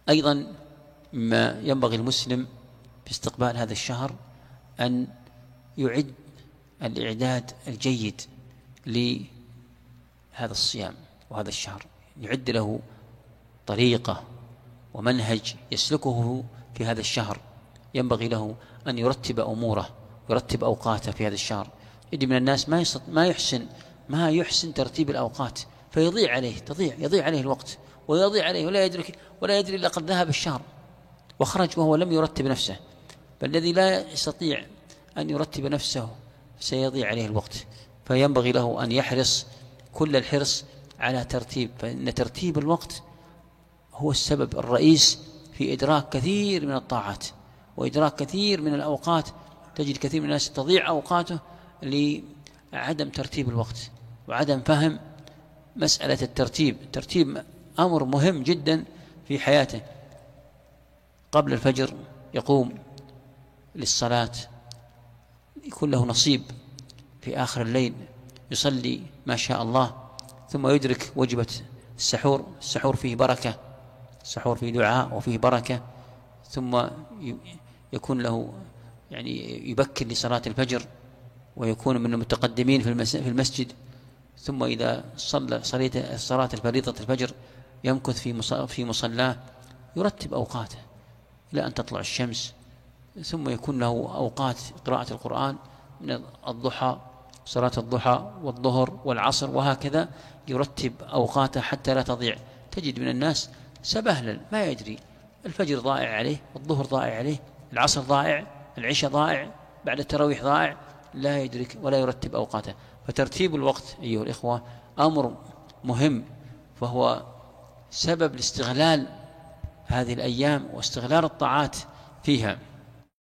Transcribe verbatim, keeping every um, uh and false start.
أيضا ما ينبغي المسلم في استقبال هذا الشهر أن يعد الإعداد الجيد لهذا الصيام وهذا الشهر، يعد له طريقة ومنهج يسلكه في هذا الشهر. ينبغي له أن يرتب أموره، يرتب أوقاته في هذا الشهر. يجي من الناس ما ما يحسن ما يحسن ترتيب الأوقات، فيضيع عليه تضيع يضيع عليه الوقت ويضيع عليه ولا يدرك ولا يدري إلا قد ذهب الشهر وخرج وهو لم يرتب نفسه. فالذي لا يستطيع أن يرتب نفسه سيضيع عليه الوقت، فينبغي له أن يحرص كل الحرص على ترتيب، فإن ترتيب الوقت هو السبب الرئيس في إدراك كثير من الطاعات وإدراك كثير من الأوقات. تجد كثير من الناس تضيع أوقاته لعدم ترتيب الوقت وعدم فهم مسألة الترتيب. الترتيب أمر مهم جدا في حياته. قبل الفجر يقوم للصلاة، يكون له نصيب في آخر الليل يصلي ما شاء الله، ثم يدرك وجبة السحور. السحور فيه بركة، السحور فيه دعاء وفيه بركة. ثم يكون له يعني يبكر لصلاة الفجر ويكون من المتقدمين في المسجد. ثم إذا صلى صلاة الفريضة الفجر يمكث في مصلاه، يرتب أوقاته إلى أن تطلع الشمس. ثم يكون له أوقات قراءة القرآن من الضحى، صلاة الضحى والظهر والعصر، وهكذا يرتب أوقاته حتى لا تضيع. تجد من الناس سبهلل ما يدري، الفجر ضائع عليه، الظهر ضائع عليه، العصر ضائع، العشاء ضائع، بعد التراويح ضائع، لا يدرك ولا يرتب أوقاته. فترتيب الوقت أيها الإخوة أمر مهم، فهو سبب لاستغلال هذه الأيام واستغلال الطاعات فيها.